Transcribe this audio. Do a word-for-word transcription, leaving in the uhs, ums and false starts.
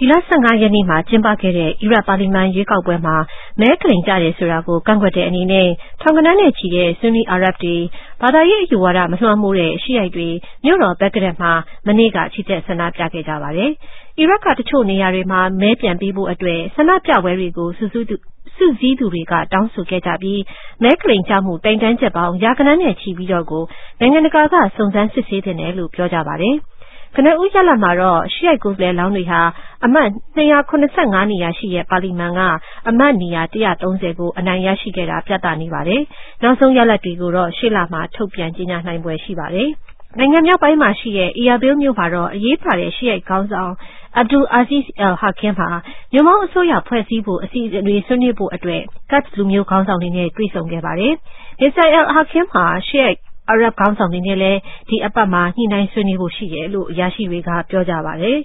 ဒီလဆယ့်ငါးရက်နေ့မှာကျင်းပခဲ့တဲ့အီရတ်ပါလီမန်ရွေးကောက်ပွဲမှာမဲကလိန်ကျတယ်ဆိုတာကိုကန့်ကွက်တဲ့အနေနဲ့ထောင်ကနန်းနဲ့ချီတဲ့ဆွန်နီအာရပ်တွေဘာသာရေးအယူဝါဒမလွှမ်းမိုးတဲ့ရှီအိုက်တွေမြို့တော်ဘဂ္ဂဒက်မှာမနေ့ကချီတက်ဆန္ဒပြခဲ့ကြပါတယ်။အီရတ်ကတချို့နေရာတွေမှာမဲပြန်ပေးဖို့အတွက်ဆန္ဒပြပွဲတွေကိုစုစည်းသူစုစည်းသူတွေကတောင်းဆိုခဲ့ကြပြီးမဲကလိန်ကျမှုတိုင်တန်းချက်ပေါင်းရာဂဏန်းနဲ့ချီပြီးတော့ကိုနိုင်ငံတကာကစုံစမ်းစစ်ဆေးတင်တယ်လို့ပြောကြပါတယ်။ကနဦးရလဒ်မှာတော့ရှီအိုက်ကိုယ်စားလှယ်လောင်းတွေဟာအမတ်၂၇၅နေရာရှိတဲ့ပါလီမန်ကအမတ်နေရာ၁၃၀ကိုအနိုင်ရရှိခဲ့တာပြသနေပါတယ်။နောက်ဆုံးရလဒ်တွေကိုတော့ရှေ့လမှာထုတ်ပြန်ကြေညာနိုင်ပွဲရှိပါတယ်။နိုင်ငံမြောက်ပိုင်းမှာရှိတဲ့ Erbil မြို့မှာတော့အရေးပါတဲ့ရှီအိုက်ခေါင်းဆောင် Abdul Aziz al-Hakim ဟာညွန့်ပေါင်းအစိုးရဖွဲ့စည်းဖို့အစီအစဉ်တွေဆွေးနွေးဖို့အတွက် Kurd လူမျိုးခေါင်းဆောင်တွေနဲ့တွေ့ဆုံခဲ့ပါတယ်။ မစ္စတာ al-Hakim ဟာရှီအိုက်အာရပ်ခေါင်းဆောင်တွေနဲ့လည်းဒီအပတ်မှာညှိနှိုင်းဆွေးနွေးဖို့ရှိတယ်လို့အရာရှိတွေကပြောကြပါတယ်